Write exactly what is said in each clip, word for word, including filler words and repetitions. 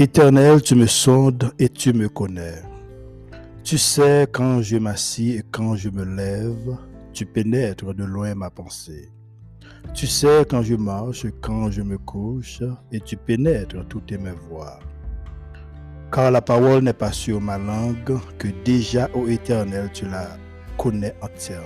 Éternel, tu me sondes et tu me connais. Tu sais quand je m'assis et quand je me lève, tu pénètres de loin ma pensée. Tu sais quand je marche et quand je me couche, et tu pénètres toutes mes voies. Car la parole n'est pas sur ma langue, que déjà, ô Éternel, tu la connais entièrement.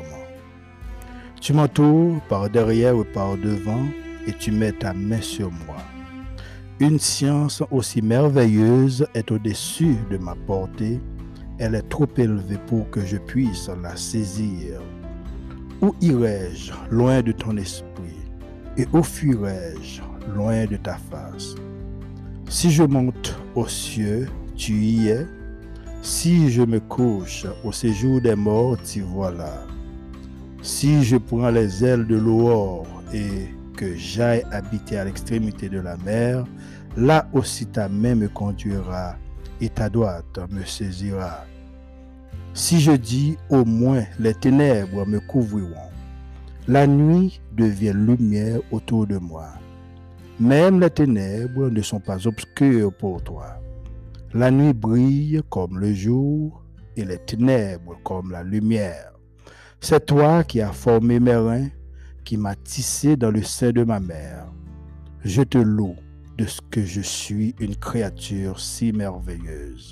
Tu m'entoures par derrière ou par devant, et tu mets ta main sur moi. Une science aussi merveilleuse est au-dessus de ma portée. Elle est trop élevée pour que je puisse la saisir. Où irai-je loin de ton esprit? Et où fuirai-je loin de ta face? Si je monte aux cieux, tu y es. Si je me couche au séjour des morts, tu vois là. Si je prends les ailes de l'aurore et que j'aille habiter à l'extrémité de la mer, là aussi ta main me conduira et ta droite me saisira. Si je dis au moins les ténèbres me couvriront, la nuit devient lumière autour de moi. Même les ténèbres ne sont pas obscures pour toi. La nuit brille comme le jour et les ténèbres comme la lumière. C'est toi qui as formé mes reins, qui m'as tissé dans le sein de ma mère. Je te loue de ce que je suis une créature si merveilleuse.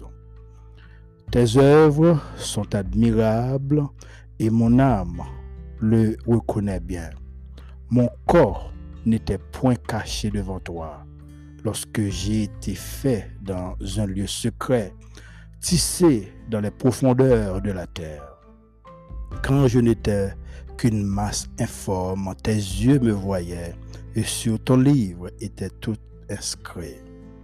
Tes œuvres sont admirables et mon âme le reconnaît bien. Mon corps n'était point caché devant toi lorsque j'ai été fait dans un lieu secret, tissé dans les profondeurs de la terre. Quand je n'étais qu'une masse informe, tes yeux me voyaient et sur ton livre étaient tout inscrits.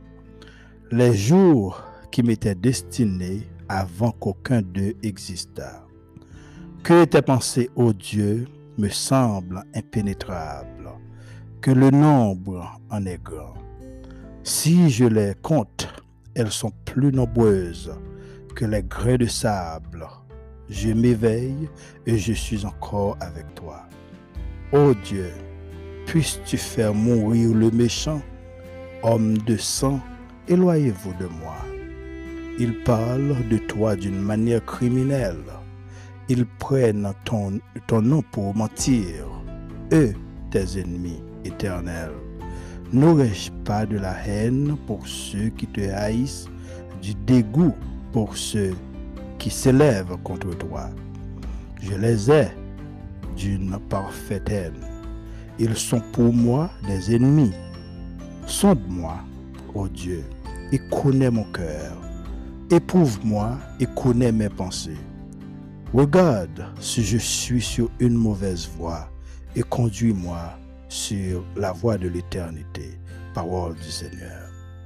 Les jours qui m'étaient destinés avant qu'aucun d'eux existât. Que tes pensées, ô Dieu, me semblent impénétrables, que le nombre en est grand. Si je les compte, elles sont plus nombreuses que les grains de sable. Je m'éveille et je suis encore avec toi. Ô Dieu, puisses-tu faire mourir le méchant, homme de sang, éloignez-vous de moi. Ils parlent de toi d'une manière criminelle. Ils prennent ton, ton nom pour mentir. Eux, tes ennemis éternels. N'aurais-je pas de la haine pour ceux qui te haïssent, du dégoût pour ceux qui s'élèvent contre toi? Je les ai d'une parfaite haine. Ils sont pour moi des ennemis. Sonde-moi, ô Dieu, et connais mon cœur. Éprouve-moi et connais mes pensées. Regarde si je suis sur une mauvaise voie et conduis-moi sur la voie de l'éternité. Parole du Seigneur.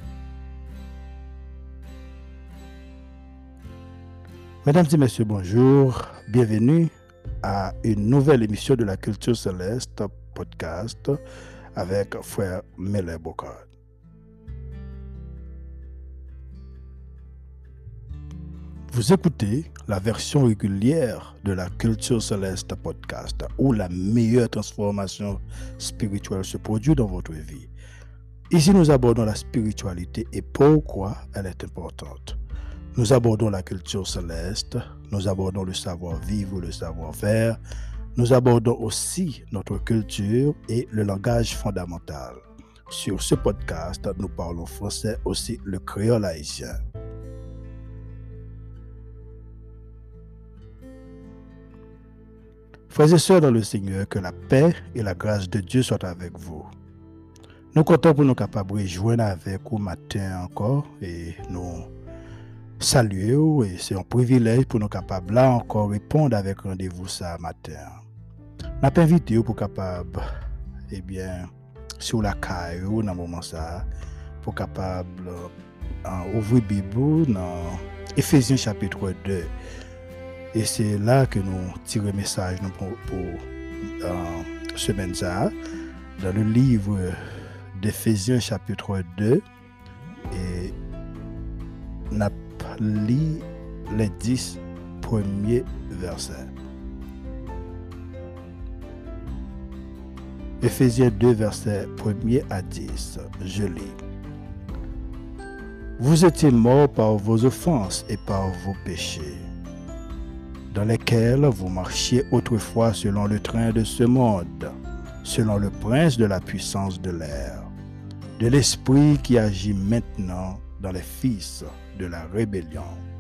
Mesdames et messieurs, bonjour. Bienvenue à une nouvelle émission de la Culture Céleste podcast avec Frère Mele Bocard. Vous écoutez la version régulière de la Culture Céleste podcast où la meilleure transformation spirituelle se produit dans votre vie. Ici, nous abordons la spiritualité et pourquoi elle est importante. Nous abordons la culture céleste, nous abordons le savoir-vivre, le savoir-faire, nous abordons aussi notre culture et le langage fondamental. Sur ce podcast, nous parlons français, aussi le créole haïtien. Frères et sœurs dans le Seigneur, que la paix et la grâce de Dieu soient avec vous. Nous comptons pour nous capables de joindre avec vous matin encore et nous saluer et c'est un privilège pour nous capables là encore répondre avec rendez-vous ça matin. N'a pas invité pour capable eh bien sur la caille dans moment ça pour capable euh, ouvrir Bible dans Éphésiens chapitre deux. Et c'est là que nous tirons message pour, pour euh, semaine ça dans le livre d'Éphésiens chapitre deux et n'a lit les dix premiers versets. Éphésiens deux, versets premier à dix. Je lis. Vous étiez morts par vos offenses et par vos péchés, dans lesquels vous marchiez autrefois selon le train de ce monde, selon le prince de la puissance de l'air, de l'esprit qui agit maintenant dans les fils de la rébellion.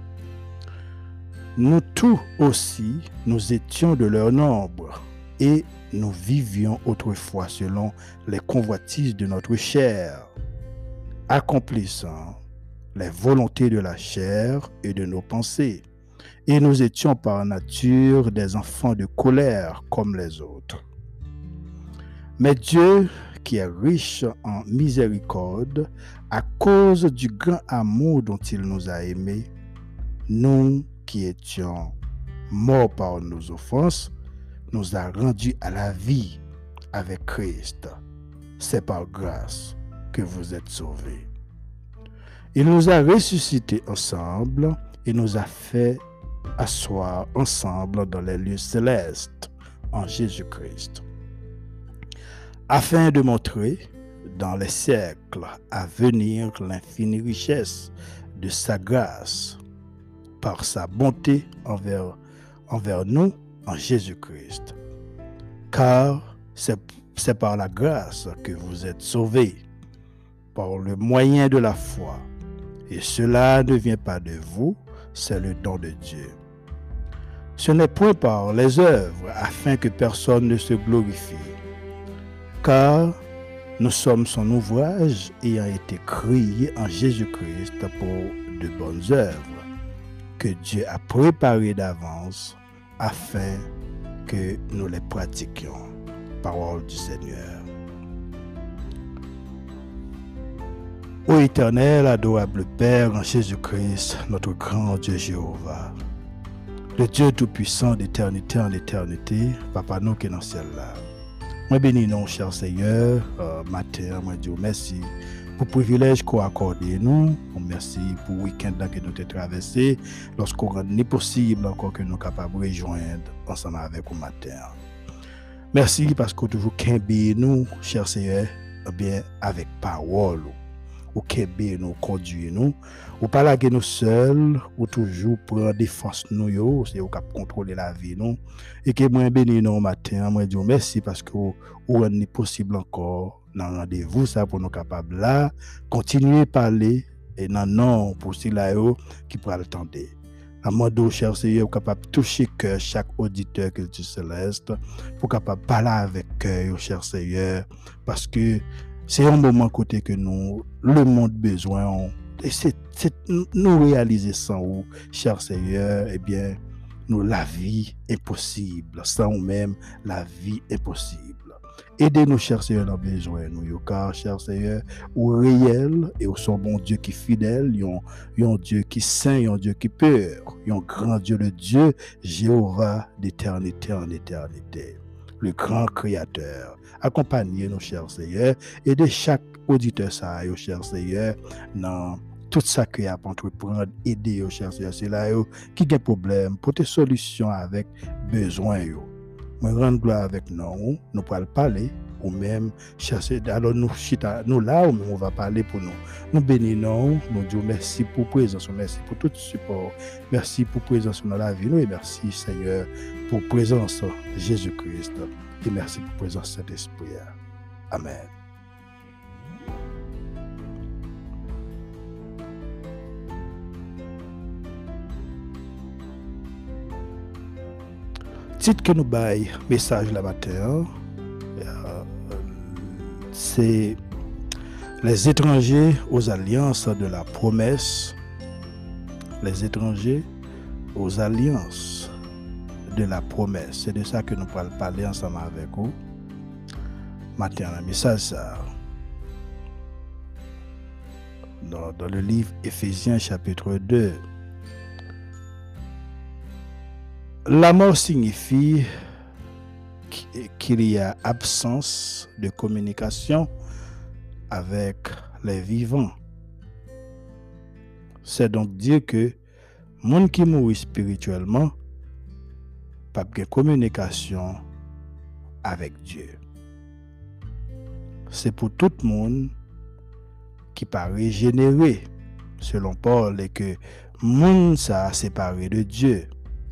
Nous tous aussi, nous étions de leur nombre, et nous vivions autrefois selon les convoitises de notre chair, accomplissant les volontés de la chair et de nos pensées. Et nous étions par nature des enfants de colère comme les autres. Mais Dieu, qui est riche en miséricorde, à cause du grand amour dont il nous a aimés, nous qui étions morts par nos offenses, nous a rendus à la vie avec Christ. C'est par grâce que vous êtes sauvés. Il nous a ressuscités ensemble et nous a fait asseoir ensemble dans les lieux célestes en Jésus-Christ, afin de montrer dans les siècles à venir l'infinie richesse de sa grâce par sa bonté envers, envers nous en Jésus-Christ. Car c'est, c'est par la grâce que vous êtes sauvés, par le moyen de la foi. Et cela ne vient pas de vous, c'est le don de Dieu. Ce n'est point par les œuvres, afin que personne ne se glorifie. Car nous sommes son ouvrage ayant été créés en Jésus-Christ pour de bonnes œuvres, que Dieu a préparées d'avance afin que nous les pratiquions. Parole du Seigneur. Ô éternel, adorable Père en Jésus-Christ, notre grand Dieu Jéhovah, le Dieu tout-puissant d'éternité en éternité, Papa nous qui est dans le ciel là. Moi bénis nous, cher Seigneur, euh, matin, moi dis merci pour le privilège qu'on a accordé nous. Merci pour le week-end que nous avons traversé, lorsqu'on rend possible encore que nous sommes capables de rejoindre ensemble avec vous matin. Merci parce que toujours qu'aimer nous, cher Seigneur, eh bien avec parole. Ou qu'aimer nous, conduire nous, ou pas laguer nous seuls, ou toujours prendre défense nous, yo, c'est ou cap contrôler la vie nous, et que moi béni nous matin, moi dis merci parce que ou rend possible encore dans rendez-vous ça pour nous capables là, continuer à parler et non non pour ceux là qui pourra l'attendre. Amando, cher Seigneur, capable de toucher cœur chaque auditeur que tu céleste, pour capable parler avec cœur, cher Seigneur, parce que c'est un moment côté que nous, le monde besoin, et c'est, c'est nous réaliser sans vous, cher Seigneur, eh bien, nous, la vie est possible, sans nous-mêmes, la vie est possible. Aidez-nous, cher Seigneur, dans besoin, nous, car, cher Seigneur, au réel, et au son bon Dieu qui est fidèle, il y a un Dieu qui est saint, il y a un Dieu qui est pur, il y a un grand Dieu, le Dieu, Jéhovah, d'éternité en éternité, le grand Créateur. Accompagnez-nous, cher Seigneur, et de chaque auditeur, ça, cher Seigneur, dans tout ça qu'il y a pour entreprendre, aider, cher Seigneur, c'est là qui a des problèmes, pour des solutions avec besoin. Moi, rendre gloire avec nous, nous pourrons parler, ou même chercher, alors nous, nous là, ou on va parler pour nous. Nous bénissons, nous disons merci pour présence, merci pour tout support, merci pour présence dans la vie, nous, et merci, Seigneur, pour présence Jésus-Christ. Et merci pour la présence de Saint-Esprit. Amen. Titre que nous baille message la matin, euh, c'est les étrangers aux alliances de la promesse. Les étrangers aux alliances de la promesse. C'est de ça que nous allons parler ensemble avec vous. Matin, un message ça. Dans, dans le livre Éphésiens chapitre deux. La mort signifie qu'il y a absence de communication avec les vivants. C'est donc dire que monde qui mourit spirituellement pas de communication avec Dieu. C'est pour tout le monde qui pas régénéré selon Paul, est que monde ça séparé de Dieu.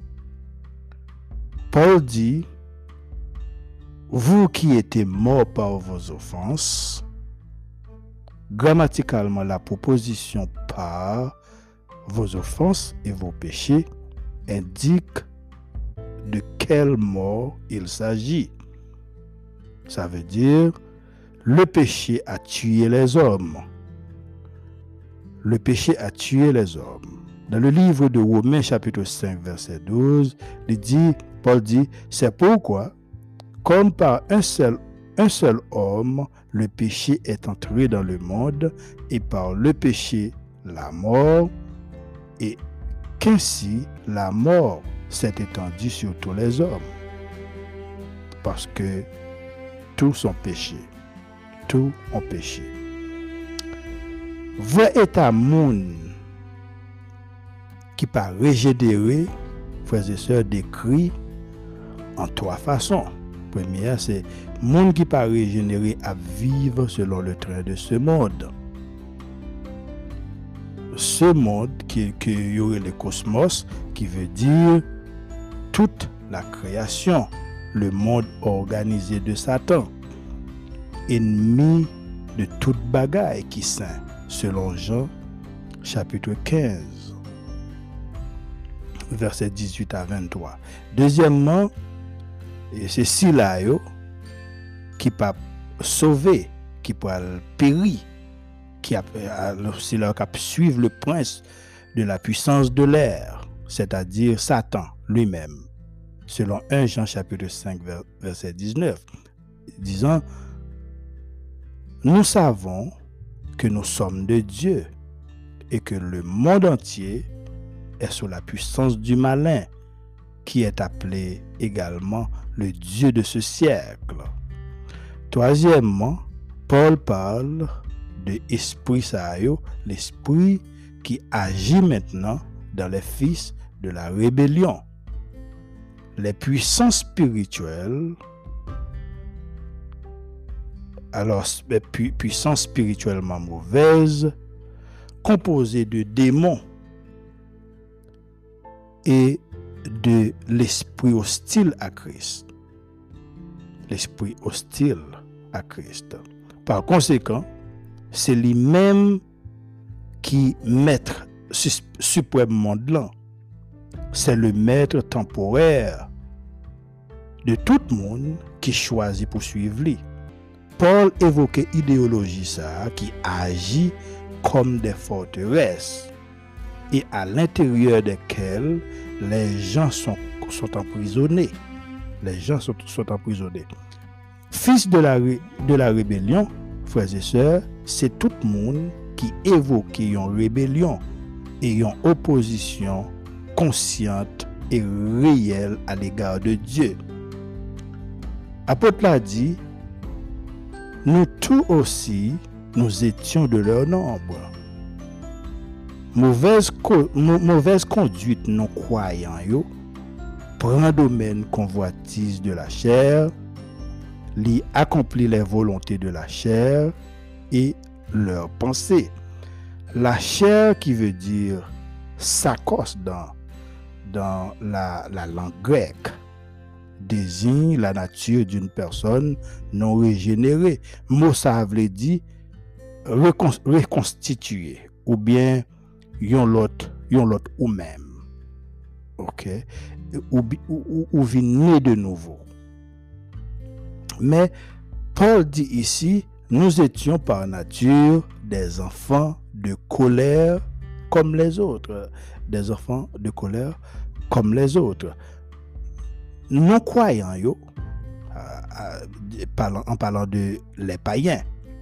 Paul dit, vous qui étiez morts par vos offenses, grammaticalement la proposition par vos offenses et vos péchés indique de quelle mort il s'agit. Ça veut dire, le péché a tué les hommes. Le péché a tué les hommes. Dans le livre de Romains chapitre cinq verset douze, il dit, Paul dit, c'est pourquoi, comme par un seul, un seul homme, le péché est entré dans le monde, et par le péché, la mort, et qu'ainsi la mort s'est étendue sur tous les hommes. Parce que tous ont péché. Tous ont péché. Vrai état monde qui par régénéré, frères et sœurs, décrit en trois façons. Première, c'est monde qui par régénéré à vivre selon le train de ce monde. Ce monde qui, qui y aurait le cosmos, qui veut dire toute la création, le monde organisé de Satan, ennemi de toute bagaille qui saint, selon Jean chapitre quinze, versets dix-huit à vingt-trois. Deuxièmement, c'est si là qui pas sauvé, qui peut périr, qui a c'est leur cap suivre le prince de la puissance de l'air, c'est-à-dire Satan lui-même, selon un Jean chapitre cinq verset dix-neuf, disant, nous savons que nous sommes de Dieu et que le monde entier est sous la puissance du malin, qui est appelé également le Dieu de ce siècle. Troisièmement, Paul parle de esprit sayo, l'esprit qui agit maintenant dans les fils de la rébellion. Les puissances spirituelles, alors pu, puissance spirituellement mauvaise, composée de démons et de l'esprit hostile à Christ. L'esprit hostile à Christ. Par conséquent, c'est lui-même qui maître suprêmement de l'an. C'est le maître temporaire de tout le monde qui choisit pour suivre lui. Paul évoquait idéologie ça qui agit comme des forteresses et à l'intérieur desquelles les gens sont, sont emprisonnés. Les gens sont, sont emprisonnés. Fils de la, de la rébellion, frères et sœurs, c'est tout le monde qui évoque une rébellion et une opposition consciente et réelle à l'égard de Dieu. Apôtre l'a dit, nous tous aussi, nous étions de leur nombre. Mauvaise, co- mauvaise conduite non croyant yo, prend domaine convoitise de la chair, l'y accomplit les volontés de la chair et leurs pensées. La chair qui veut dire sakos dans, dans la, la langue grecque désigne la nature d'une personne non régénérée. Mot ça veut dire reconstituer ou bien yon l'autre yon l'autre ou même. OK, ou ou, ou vient né de nouveau. Mais Paul dit ici, nous étions par nature des enfants de colère comme les autres, des enfants de colère comme les autres. Non croyants yo, en parlant de les païens,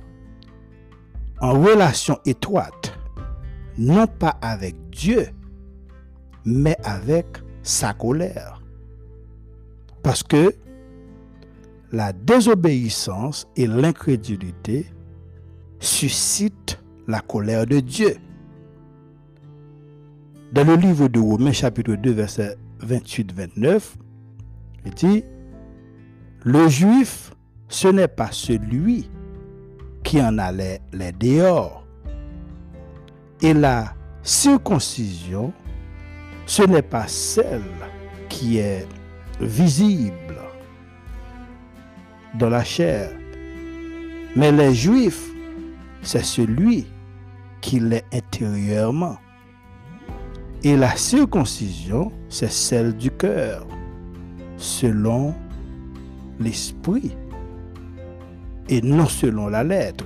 en relation étroite, non pas avec Dieu, mais avec sa colère. Parce que la désobéissance et l'incrédulité suscitent la colère de Dieu. Dans le livre de Romains chapitre deux verset vingt-huit vingt-neuf, il dit, le juif, ce n'est pas celui qui en allait les dehors. Et la circoncision, ce n'est pas celle qui est visible dans la chair, mais les Juifs, c'est celui qui l'est intérieurement. Et la circoncision, c'est celle du cœur, selon l'esprit, et non selon la lettre.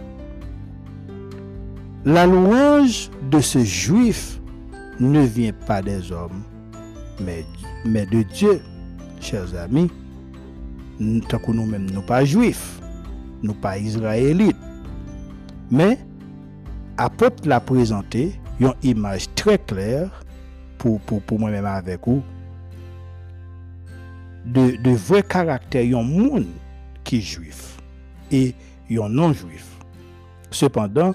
La louange de ce Juif ne vient pas des hommes, mais, mais de Dieu. Chers amis, tant que nous-mêmes, nous pas juifs, nous pas israélites, mais apôtre l'a présenté une image très claire pour, pour, pour moi-même avec vous de, de vrai caractère d'un monde qui est juif et un non-juif. Cependant,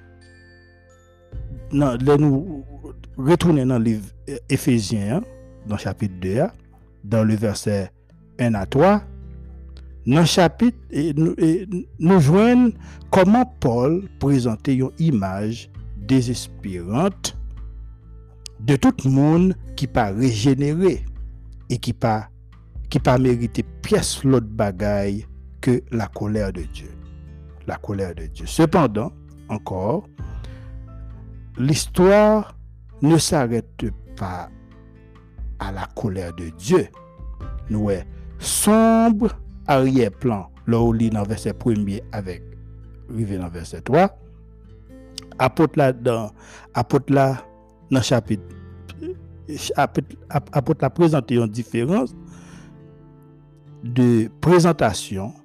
non, nous retournons dans le livre Éphésiens, dans le chapitre deux, dans le verset un à trois, dans le chapitre, et nous, et nous voyons comment Paul présentait une image désespérante de tout le monde qui pas régénéré et qui pas qui pas mérité pièce l'autre bagaille que la colère de Dieu. La colère de Dieu. Cependant, encore, l'histoire ne s'arrête pas à la colère de Dieu. Nous est sombre arrière-plan, là où lit dans verset premier avec arrivé dans verset trois. Apôtre là dans apôtre là dans chapitre apôtre, apôtre là présenter une différence de présentation.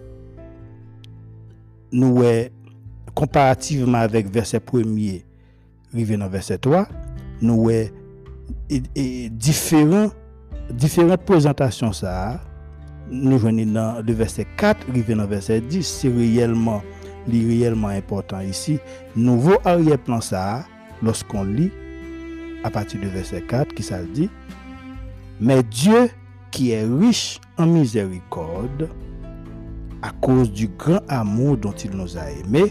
Nous est comparativement avec verset premier arrivé dans verset trois, nous est et, et différent différentes présentations ça nous venons dans le verset quatre arrivé dans verset dix. C'est réellement li réellement important ici. Nouveau arrière-plan ça lorsqu'on lit à partir du verset quatre qui ça dit: mais Dieu qui est riche en miséricorde à cause du grand amour dont il nous a aimés,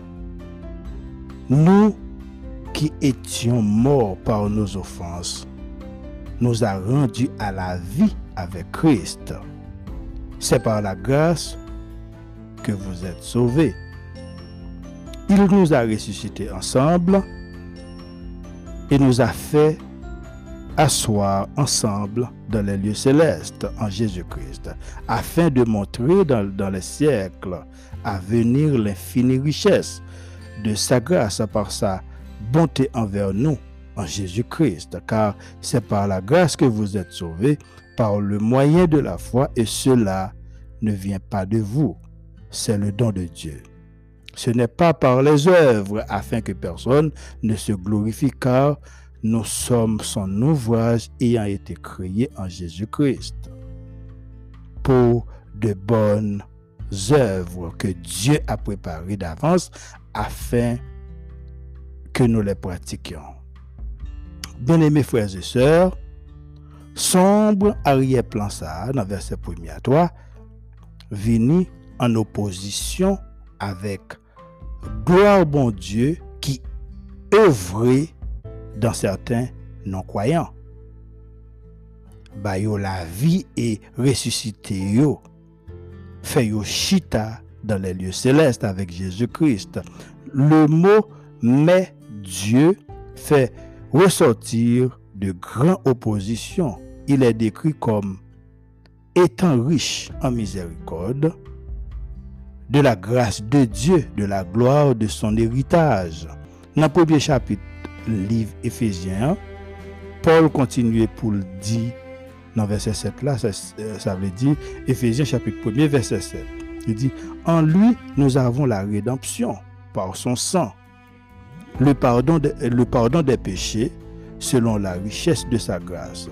nous qui étions morts par nos offenses, nous a rendus à la vie avec Christ. C'est par la grâce que vous êtes sauvés. Il nous a ressuscités ensemble et nous a fait asseoir ensemble dans les lieux célestes en Jésus-Christ, afin de montrer dans, dans les siècles à venir l'infinie richesse de sa grâce par sa bonté envers nous en Jésus-Christ, car c'est par la grâce que vous êtes sauvés, par le moyen de la foi, et cela ne vient pas de vous, c'est le don de Dieu. Ce n'est pas par les œuvres, afin que personne ne se glorifie, car nous sommes son ouvrage ayant été créé en Jésus-Christ pour de bonnes œuvres que Dieu a préparées d'avance afin que nous les pratiquions. Bien-aimés frères et sœurs, sombre arrière-plan ça, dans verset premier à trois, vini en opposition avec gloire bon Dieu qui œuvrait dans certains non-croyants. Ba yo la vie et ressuscité yo, fait yo chita dans les lieux célestes avec Jésus-Christ. Le mot mais Dieu fait ressortir de grandes oppositions. Il est décrit comme étant riche en miséricorde, de la grâce de Dieu, de la gloire de son héritage. Dans le premier chapitre, livre Éphésiens, Paul continue pour le dire dans verset sept là, ça, ça veut dire Éphésiens chapitre premier verset sept. Il dit: en lui nous avons la rédemption par son sang, le pardon, de, le pardon des péchés selon la richesse de sa grâce.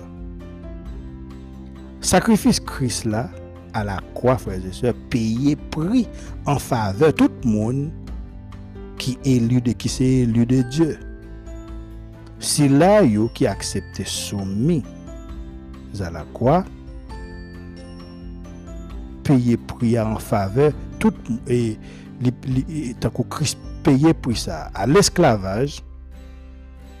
Sacrifice Christ là à la croix, frères et sœurs, payé prix en faveur de tout le monde qui est élu de qui c'est élu de Dieu. Si là yo qui accepté soumis à la croix, payer prix en faveur tout et tant que Christ payé pour ça à l'esclavage,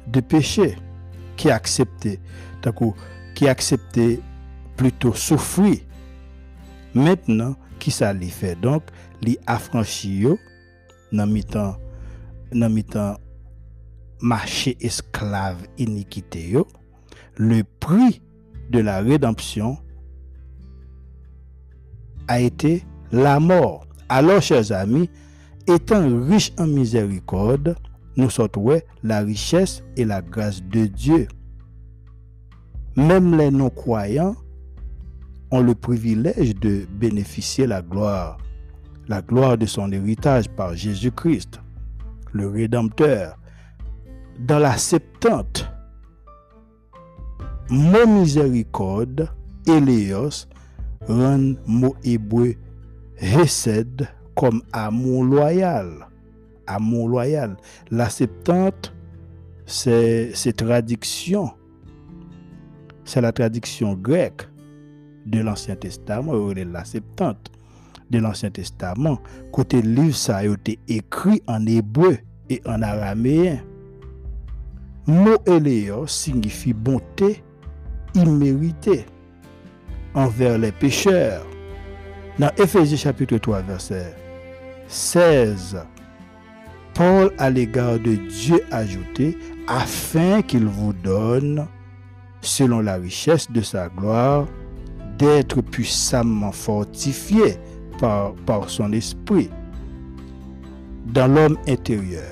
de péché, qui acceptait, qui acceptait plutôt souffrir. Maintenant, qui ça lui fait? Donc, lui affranchi yo, dans mi-temps, dans mi-temps, marché esclave iniquité yo, le prix de la rédemption a été la mort. Alors, chers amis, étant riche en miséricorde, nous sortons la richesse et la grâce de Dieu. Même les non-croyants ont le privilège de bénéficier la gloire, la gloire de son héritage par Jésus-Christ, le Rédempteur. Dans la Septante, mot miséricorde, Éléos, rend mot hébreu hesed comme amour loyal. Amour loyal. La Septante, c'est, c'est traduction. C'est la traduction grecque de l'Ancien Testament, ou la Septante de l'Ancien Testament. Côté livre, ça a été écrit en hébreu et en araméen. Mot Éléos signifie bonté imméritée envers les pécheurs. Dans Éphésiens chapitre trois, verset seize, Paul à l'égard de Dieu ajouté, afin qu'il vous donne, selon la richesse de sa gloire, d'être puissamment fortifié par, par son esprit dans l'homme intérieur.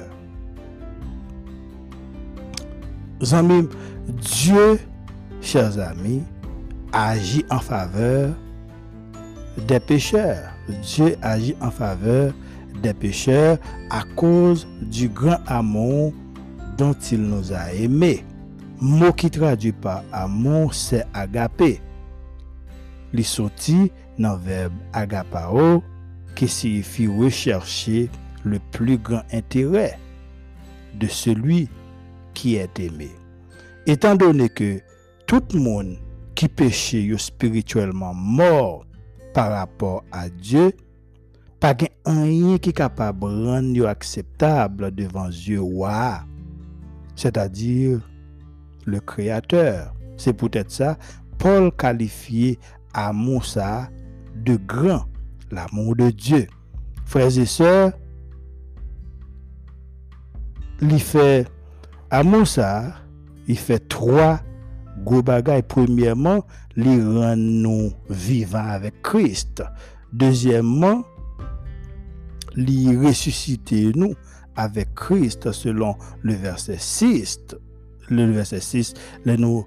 Amis, Dieu, chers amis, agit en faveur des pécheurs. Dieu agit en faveur des pécheurs à cause du grand amour dont il nous a aimés. Mot qui traduit par amour, c'est agapé. Il sorti dans le verbe agapao, qui signifie rechercher le plus grand intérêt de celui qui est aimé. Étant donné que tout le monde qui péchait spirituellement mort par rapport à Dieu, pas rien qui est capable de rendre acceptable devant Dieu, c'est-à-dire le Créateur. C'est peut-être ça, Paul qualifiait amour ça de grand, l'amour de Dieu. Frères et sœurs, il fait amour ça, il fait trois gros bagages. Premièrement, il rend nous vivants avec Christ. Deuxièmement, il ressuscite nous avec Christ selon le verset six. Le verset six, il nous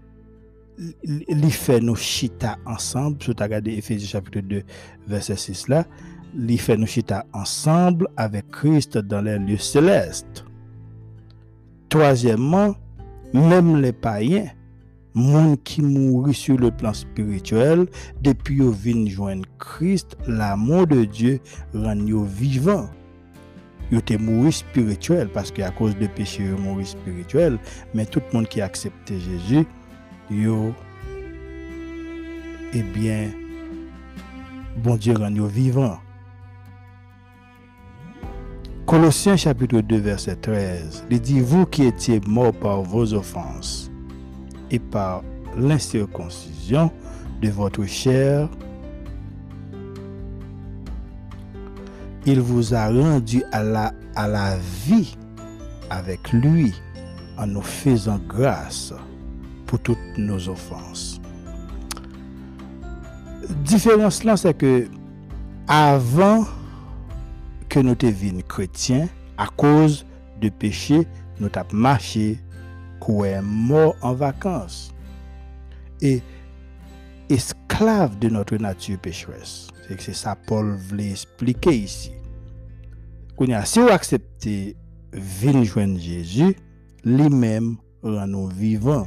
il fait nous chita ensemble. Si tu regardes Éphésiens chapitre deux, verset six là, il fait nous chita ensemble avec Christ dans les lieux célestes. Troisièmement, même les païens, monde qui mourit sur le plan spirituel, depuis qu'ils viennent joindre Christ, l'amour de Dieu rend yo vivant. Ils étaient morts spirituel parce qu'à cause de péché, ils morts spirituel. Mais tout le monde qui a accepté Jésus, yo, eh bien, bon Dieu rend yo vivant. Colossiens chapitre deux, verset treize, il dit, vous qui étiez morts par vos offenses et par l'incirconcision de votre chair, il vous a rendu à la, à la vie avec lui en nous faisant grâce pour toutes nos offenses. Différence là, c'est que avant que nous devions chrétiens, à cause de péché, nous avons marché, qu'on mort en vacances. Et esclaves de notre nature pécheresse. C'est que c'est ça Paul voulait expliquer ici. Si vous acceptez venir joindre Jésus, lui-même rend nous vivants.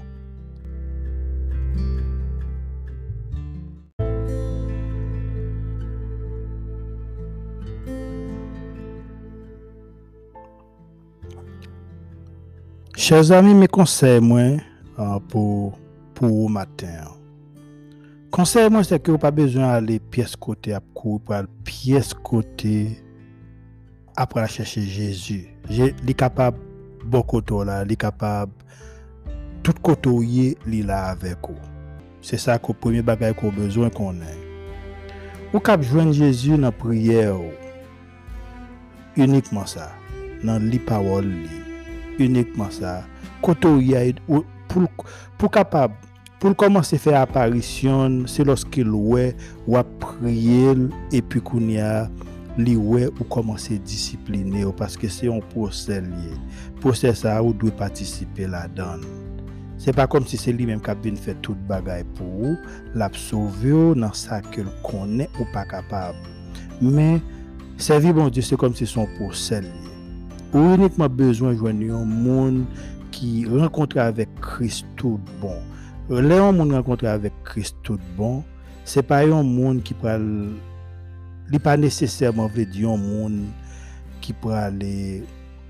Chers amis, mes conseils moi pour pour matin. Conseil moi c'est que vous pas besoin d'aller pièce côté à courir pour aller pièce côté après chercher Jésus. Il est capable bon koto là, il est capable tout koto yé li là avec vous. C'est ça que premier bagage qu'on besoin qu'on ait. Ou cap joindre Jésus dans prière uniquement ça, dans li parole li, uniquement ça. Koto yé pour pour capable pour commencer à faire apparition, c'est lorsqu'il ouais ou a prier et puis qu'on y a li ouais ou commencer à discipliner parce que c'est un procès lié. Procès ça ou doit participer là-dedans. C'est pas comme si c'est lui même qui a bien fait toute bagaille pour vous, l'a sauver dans ça que connaît ou pas capable. Mais servir bon Dieu c'est comme si son procès lié. Ou uniquement besoin de joindre un monde qui rencontre avec Christ tout bon. Les gens qui rencontrent avec Christ tout bon, c'est pas un monde qui parle, il pas nécessairement veut dire un monde qui peut aller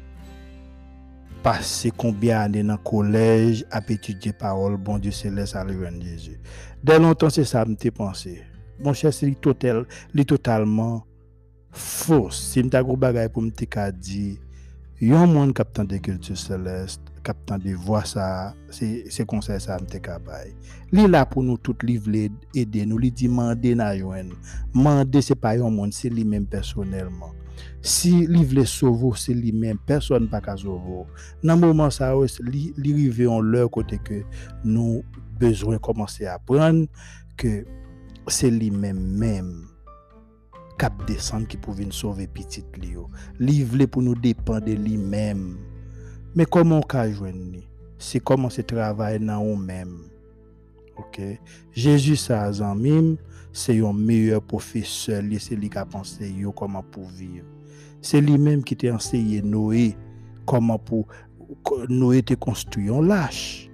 passer combien d'années dans le collège à étudier parole bon Dieu céleste à l'œuvre de Jésus. Dès longtemps c'est ça me t'ai pensé. Mon cher c'est total, li totalement faux. Si m'ta gros bagay pour me t'ai dit, yon monde captant de culture céleste captant de voir ça c'est c'est conseil ça m'te capable li là pour nous tout livre aider nous li demander na yoen demander c'est pas un monde c'est lui même personnellement si li vle sauver c'est lui même personne pas ka sauver dans moment ça li li rive en leur côté que nous besoin commencer à apprendre que c'est lui même même cap descendre qui pour venir sauver petit li yo li vle pour nous dépendre de lui même. Mais comment on peut joindre? C'est comment c'est travailler dans nous-mêmes. OK? Jésus, ça a même, c'est un meilleur professeur, c'est lui qui a pensé comment pour vivre. C'est lui-même qui t'a enseigné Noé, comment pour Noé te construit un lâche.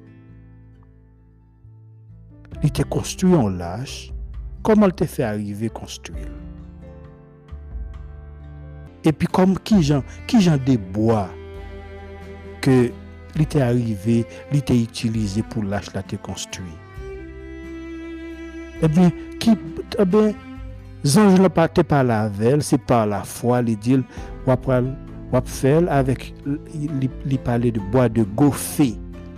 Il t'a construit un lâche, comment il t'a fait arriver construire? Et puis comme qui j'en qui j'en des bois que il était arrivé, il était utilisé pour lâcher la te construit. Eh bien, qui, eh bien, Zange ne pas par la veille, c'est par la foi, il dit, ou après, ou faire avec, il parlait de bois de goffé.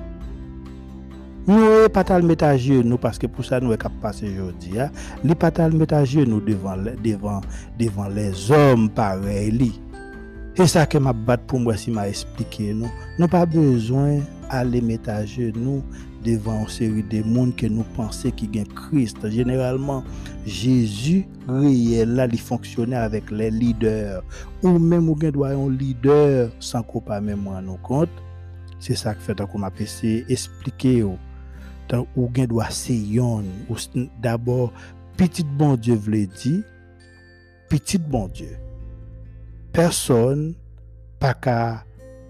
Nous pas tal mettre à genoux parce que pour ça nous est capable passer aujourd'hui. Il pas tal mettre à genoux devant devant devant les hommes pareils. C'est ça que m'a battre pour moi si m'a expliqué nous. Nous pas besoin aller mettre à genoux devant une série de monde que nous pensons qui gagne Christ. Généralement Jésus réel là il fonctionnait avec les leaders ou même ou gagne doit un leader sans qu'on pas même nous compte. C'est ça que fait qu'on m'a essayé expliquer tant ou gagne doit seyon d'abord petit bon Dieu veut dire petit bon Dieu. Personne pas qu'à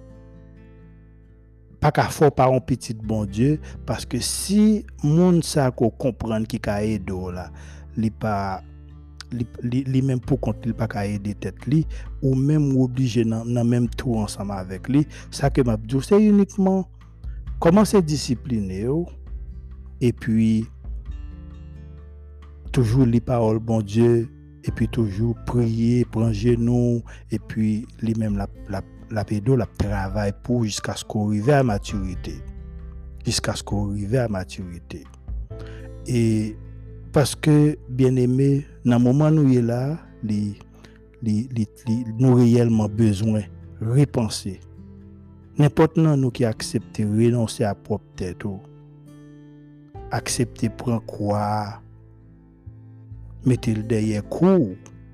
pas qu'à fort par un petit bon Dieu parce que si monde ça ko comprendre qui ka aider là li pas li li même pour compte il pas qu'à aider tête li ou même obligé dans même tout ensemble avec lui ça que m'a dit c'est uniquement commencer discipliner et puis toujours les paroles bon Dieu et puis toujours prier prendre genoux et puis lui-même la la la pédo la travail pour jusqu'à ce qu'on arrive à maturité jusqu'à ce qu'on arrive à maturité et parce que bien aimé dans moment nous est là les les les nous réellement besoin repenser n'importe nous qui accepter renoncer à propre tête accepter prendre quoi mettez le derrière coup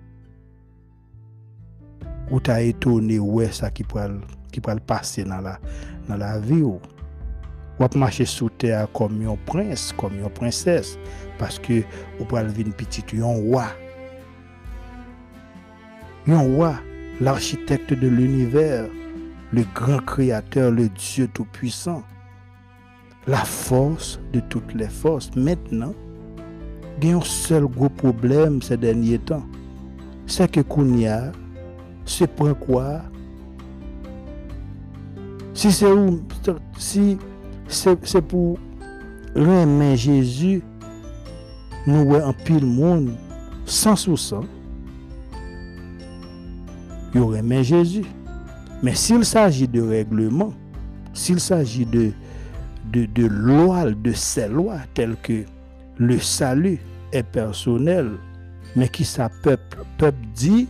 ou t'as étonné ouais ça qui peut qui peut passer dans la dans la vie ou ou marcher sous terre comme un prince comme une princesse parce que ou peut venir petit un roi un roi l'architecte de l'univers le grand créateur le Dieu tout puissant la force de toutes les forces maintenant il y a un seul gros problème ces derniers temps c'est que Kounia c'est pour quoi si c'est où si c'est c'est pour remettre Jésus nous en pile monde cent pour cent il remet Jésus mais s'il s'agit de règlement S'il s'agit de, de, de lois, de ces lois telles que le salut est personnel, mais qui ça peuple, peuple dit,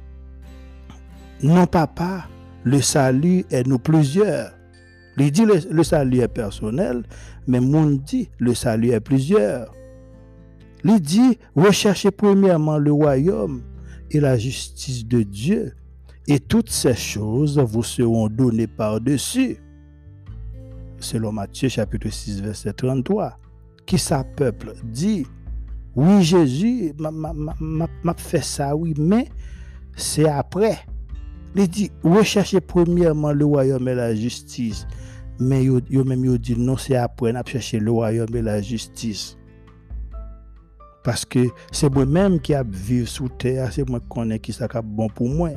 non papa, le salut est nous plusieurs. Il dit le, le salut est personnel, mais monde dit le salut est plusieurs. Il dit recherchez premièrement le royaume et la justice de Dieu, et toutes ces choses vous seront données par-dessus. Selon Matthieu chapitre six, verset trente-trois. Qui ça peuple dit, oui Jésus m'a fait ça, oui, mais c'est après. Il dit recherchez premièrement le royaume et la justice. Mais yo, yo même yo dit non, c'est après n'a chercher le royaume et la justice. Parce que c'est moi-même qui a vivre sous terre, c'est moi qui connais qui ça cap bon pour moi.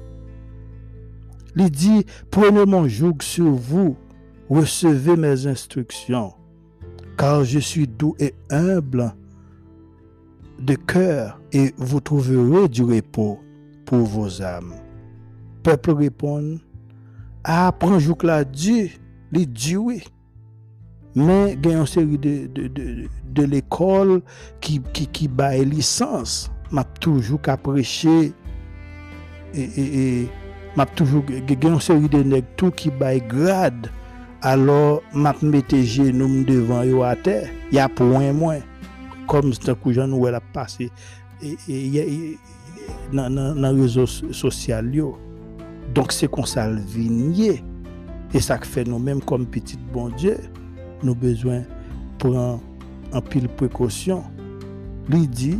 Il dit prenez mon joug sur vous, recevez mes instructions, car je suis doux et humble de cœur, et vous trouverez du repos pour vos âmes. Peuple répond, ah, prends joug là, Dieu, il dit oui. Mais il y a une série de, de, de, de l'école qui, qui, qui baille licence. M'a toujours qu'à prêcher et, et, et m'a toujours il y a une série de nèg tout qui baille grade. Alors m'a mette genoux devant yo à terre. Il y a point moins comme tant que Jean nous a passé et et dans dans réseaux sociaux yo. Donc c'est comme ça le vigné et ça fait nous même comme petit bon Dieu. Nous besoin prendre en pile précaution. Il dit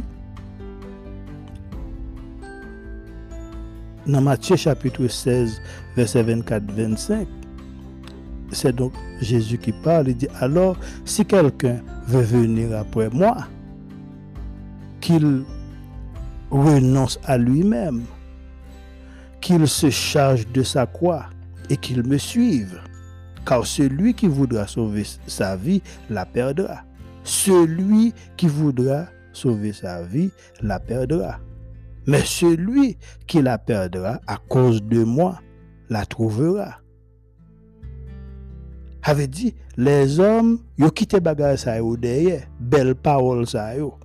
dans Matthieu chapitre seize verset vingt-quatre vingt-cinq, c'est donc Jésus qui parle. Il dit alors si quelqu'un veut venir après moi, qu'il renonce à lui-même, qu'il se charge de sa croix et qu'il me suive. Car celui qui voudra sauver sa vie la perdra. Celui qui voudra sauver sa vie la perdra. Mais celui qui la perdra à cause de moi la trouvera. Avait dit, les hommes, yo quitté bagage ça yo derrière, belle parole ça yo.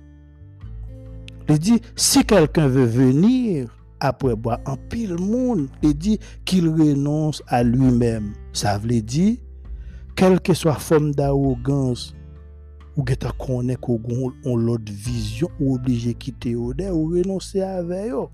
Il dit, si quelqu'un veut venir après boire en pile monde, il dit qu'il renonce à lui-même. Ça veut dire, quelle que soit forme d'arrogance, ou que tu connais qu'on a l'autre vision, ou obligé de quitter ou renoncer avec eux.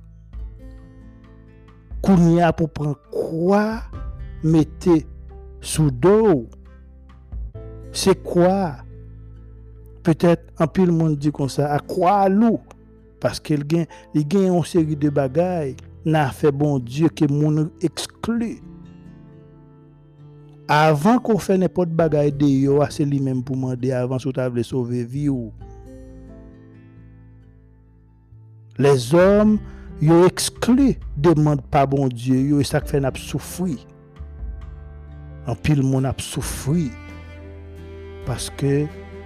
Qu'on y a pour prendre quoi, mettez sous dos. C'est quoi? Peut-être un pile monde dit comme ça, à quoi loup? Parce qu'il gagne, il gagne une série de bagailles, n'a fait bon Dieu que mon exclut. Avant qu'on fait n'importe bagaille de yo, c'est lui-même pour demander avant si tu veux sauver vie ou. Les hommes, yo exclu, demande pas bon Dieu, yo ça fait n'a souffrir. En pile monde a souffrir parce que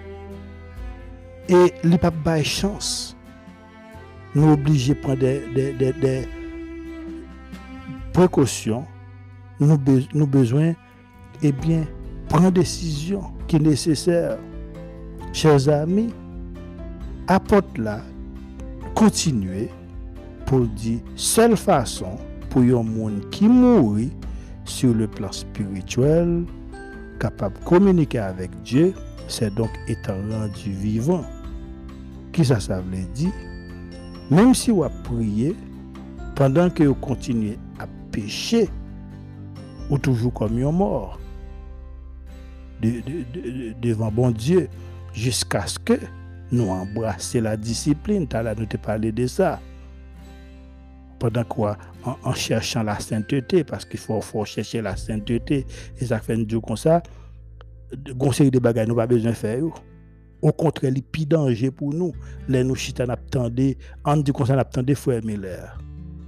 et li pas ba chance. Nous obligés prendre des, des, des, des précautions. Nous be, nous besoin eh bien, prendre décision qui est nécessaire. Chers amis, apporte là, continuez pour dire, seule façon pour un monde qui mourit sur le plan spirituel, capable de communiquer avec Dieu, c'est donc étant rendu vivant. Qui ça, ça veut dire? Même si vous priez, pendant que vous continuez à pécher, ou toujours comme un mort. De, de, de, devant bon Dieu jusqu'à ce que nous embrassions la discipline. Tu as nous te parlé de ça. Pendant quoi en, en cherchant la sainteté, parce qu'il faut, faut chercher la sainteté, et ça fait nous comme ça, conseil de bagages nous pas besoin de faire. Au contraire, il y a plus danger pour nous. Les nous chita n'attendez, en dit comme ça n'attendez frère Miller.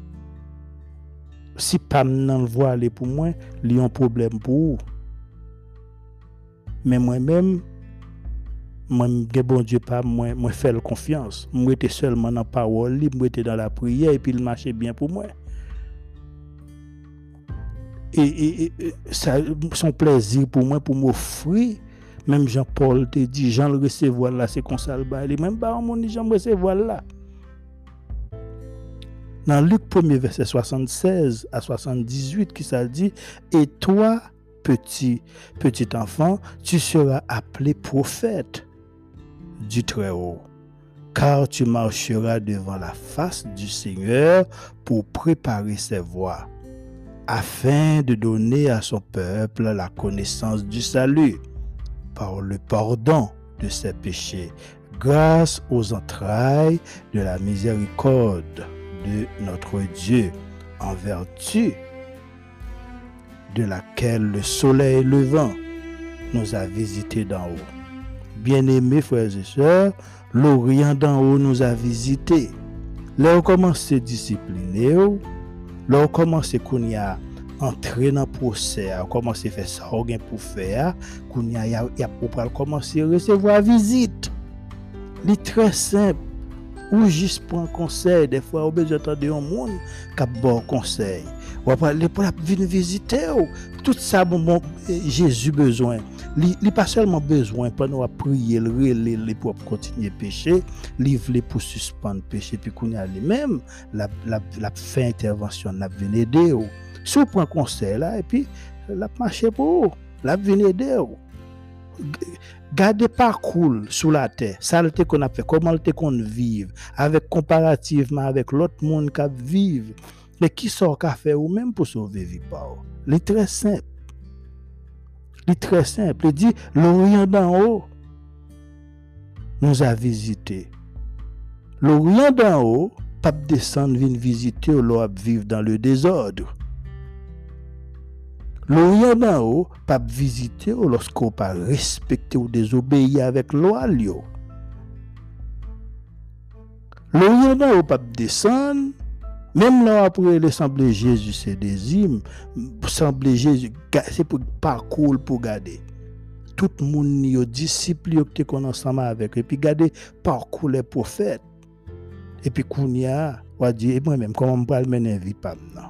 Si pas m'en voit aller pour moi, il y a un problème pour vous. Mais moi-même, moi, bon Dieu, pas moi, moi faire confiance. Moi, j'étais seulement dans la parole libre, moi, j'étais dans la prière, et puis il marchait bien pour moi. et, et, et ça, son plaisir pour moi, pour m'offrir. Même Jean-Paul te dit, Jean le recevoir là, c'est comme ça le bail. Même pas mon dit, Jean le recevoir là. Dans Luc premier verset soixante-seize à soixante-dix-huit, qui ça dit, et toi, petit, petit enfant, tu seras appelé prophète du Très-Haut, car tu marcheras devant la face du Seigneur pour préparer ses voies, afin de donner à son peuple la connaissance du salut, par le pardon de ses péchés, grâce aux entrailles de la miséricorde de notre Dieu, en vertu de laquelle le soleil levant nous a visités d'en haut. Bien-aimés frères et sœurs, l'Orient d'en haut nous a visités. Là, on commence à discipliner, là, on commence à entrer dans le procès, on commence à faire ça pour faire, qu'on y a, y a pour commencer à recevoir visite. C'est très simple. Ou juste pour un conseil, des fois, on a besoin d'entendre un monde qui a bon conseil. Ou après, pour venir visiter, tout ça, bon, bon, Jésus besoin. Il n'a pas seulement besoin pour nous prier, le pour continuer à pécher, il veut pour suspendre le péché, puis qu'on y a lui-même, la, la, la fin intervention, la venir aider. Si on prend un conseil là, et puis, la marche pour vous, la venir aider. Gardez parcours sous la terre, ça le qu'on a fait, comment le qu'on vive, avec comparativement avec l'autre monde qui vivent, mais qui sort qu'à faire ou même pour sauver vie pas. C'est très simple. C'est très simple. Il dit l'Orient d'en haut nous a visité. L'Orient d'en haut, pas descendre venir visiter ou l'on vivre dans le désordre. L'Orient d'en haut, pas visiter ou lorsqu'on pas respecter ou désobéir avec loi. L'Orient d'en haut, pas descendre, même là après l'Assemblée Jésus, c'est des hymnes, l'Assemblée Jésus, c'est pour parcours pour garder. Tout le monde, les disciples qui sont ensemble avec eux, et puis garder parcours les prophètes. Et puis, Kounia, on va dire, moi-même, comment je peux mener vie pas maintenant.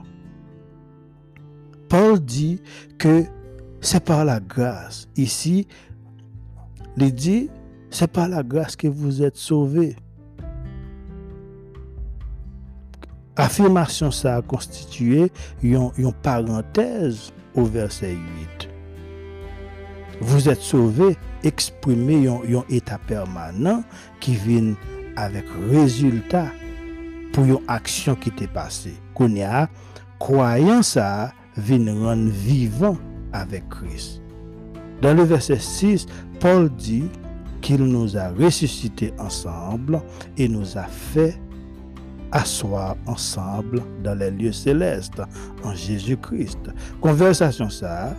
Paul dit que c'est par la grâce. Ici, il dit, c'est par la grâce que vous êtes sauvés. Affirmation ça a constitué une, une parenthèse au verset huit. Vous êtes sauvés, exprimez un, un état permanent qui vient avec résultat pour une action qui t'est passée. Qu'on y a, croyant ça, vient rendre vivant avec Christ. Dans le verset six, Paul dit qu'il nous a ressuscités ensemble et nous a fait asseoir ensemble dans les lieux célestes en Jésus-Christ. Conversation ça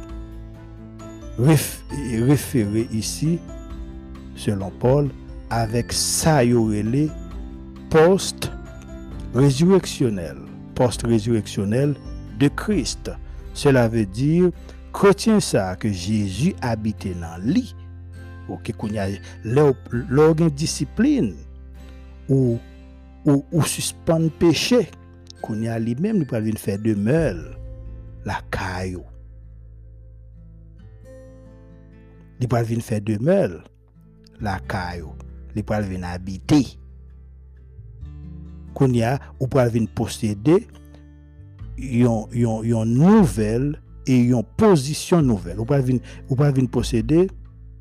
référée ici, selon Paul, avec ça yorelé post-résurrectionnel, post-résurrectionnel de Christ. Cela veut dire chrétien ça que Jésus habitait dans lui. OK, qu'on y a l'organe discipline ou ou, ou suspendre péché, qu'on y a lui-même il peut venir faire demeure la caillou. Il peut venir faire demeure la caillou. Il peut venir habiter. Qu'on y a ou peut venir posséder une nouvelle et une position nouvelle. Ou pas venir ou pas venir posséder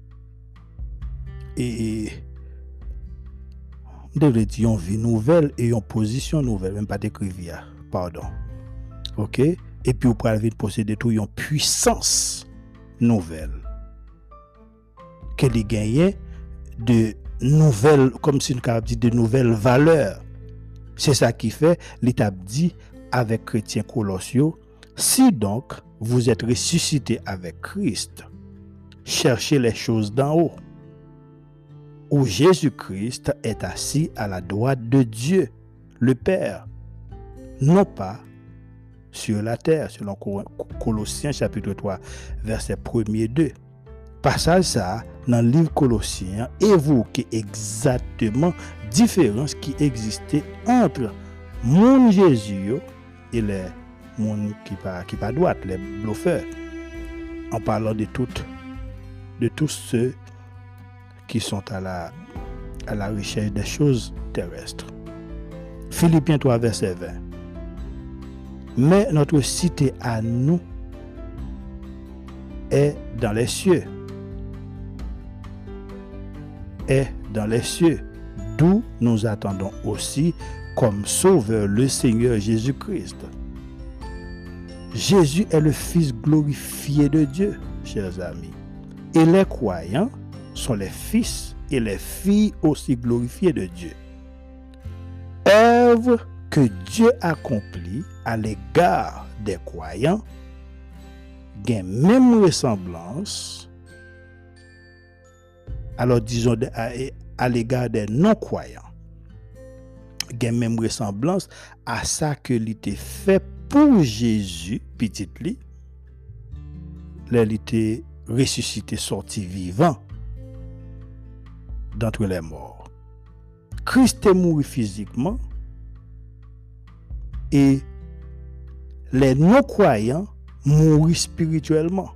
et devrait dire une vie nouvelle et une position nouvelle, même pas d'écrire, pardon. OK? Et puis ou pas venir posséder tout une puissance nouvelle. Qu'elle gagne de nouvelles, comme si on dit de nouvelles valeurs. C'est ça qui fait l'État dit avec chrétiens Colossiaux, si donc vous êtes ressuscités avec Christ, cherchez les choses d'en haut, où Jésus-Christ est assis à la droite de Dieu, le Père, non pas sur la terre, selon Colossiens chapitre trois, verset premier et deux. Passage ça, dans le livre Colossiens, évoque exactement la différence qui existait entre mon Jésus et les monde qui pas qui pas droite, les bluffeurs, en parlant de toutes de tous ceux qui sont à la à la recherche des choses terrestres. Philippiens trois, verset vingt. Mais notre cité à nous est dans les cieux. Est dans les cieux, d'où nous attendons aussi comme sauveur le Seigneur Jésus-Christ. Jésus est le Fils glorifié de Dieu, chers amis. Et les croyants sont les fils et les filles aussi glorifiés de Dieu. Œuvre que Dieu accomplit à l'égard des croyants, gain même ressemblance, alors disons à, à l'égard des non-croyants, gain même ressemblance à ça que l'était fait pour Jésus, petit li, il était ressuscité, sorti vivant d'entre les morts. Christ est mort physiquement et les non-croyants mourent spirituellement.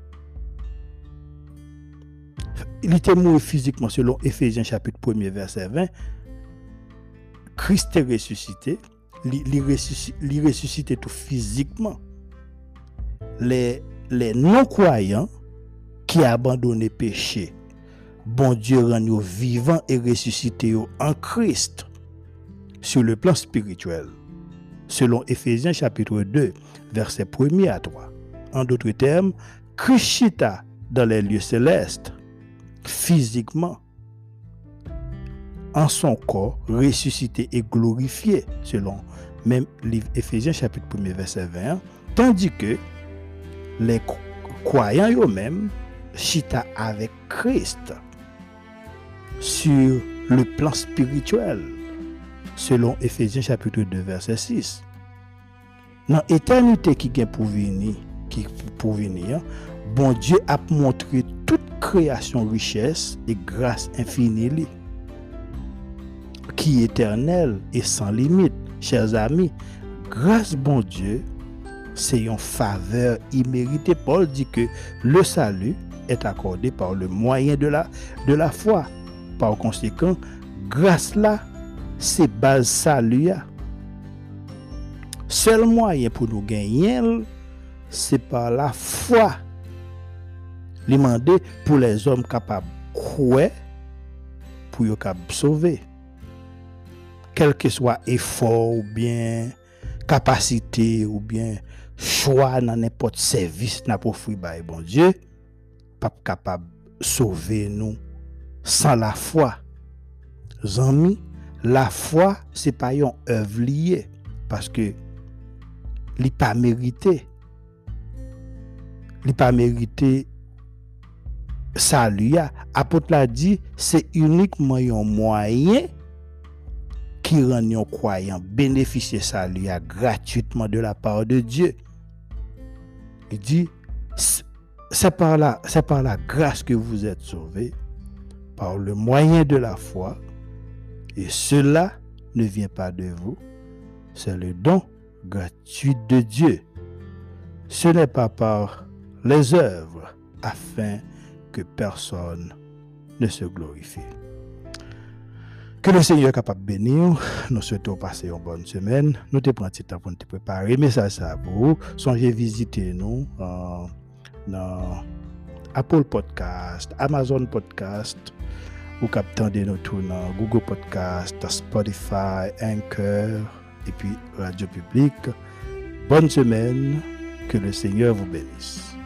Il était mort physiquement selon Éphésiens chapitre un verset vingt. Christ est ressuscité, il ressuscité, ressuscité tout physiquement. Les, les non-croyants qui abandonnent le péché, bon Dieu rend nous vivants et ressuscités en Christ sur le plan spirituel. Selon Éphésiens chapitre deux, versets un à trois. En d'autres termes, Christ chita dans les lieux célestes, physiquement, en son corps ressuscité et glorifié, selon même livre Éphésiens chapitre un, verset vingt, tandis que les croyants eux-mêmes chita avec Christ sur le plan spirituel, selon Éphésiens chapitre deux, verset six. Dans l'éternité qui vient pour venir, qui pour venir, bon Dieu a montré toute création richesse et grâce infinie, qui est éternelle et sans limite. Chers amis, grâce bon Dieu, c'est une faveur imméritée. Paul dit que le salut est accordé par le moyen de la, de la foi. Par conséquent, grâce là, c'est base salut. Seul moyen pour nous gagner, c'est par la foi. Demander pour les hommes capables de croire pour qu'ils soient sauvés. Quel que soit effort ou bien capacité ou bien choix dans n'importe service n'a pas offert par bon Dieu, pas capable de sauver nous sans la foi. Amis, la foi c'est pas une œuvre liée parce que il pas mérité. Il pas mérité salut. Apôtre l'a dit, c'est uniquement un moyen qui rend les croyants bénéficier salut gratuitement de la part de Dieu. Il dit, c'est par la, c'est par la grâce que vous êtes sauvés, par le moyen de la foi, et cela ne vient pas de vous, c'est le don gratuit de Dieu. Ce n'est pas par les œuvres afin que personne ne se glorifie. Que le Seigneur est capable de bénir. Nous souhaitons passer une bonne semaine. Nous te prenons un petit temps pour nous préparer. Mais ça, ça pour vous. Songez visiter nous euh, dans Apple Podcast, Amazon Podcast, ou captez nous tout dans Google Podcast, Spotify, Anchor, et puis Radio Publique. Bonne semaine. Que le Seigneur vous bénisse.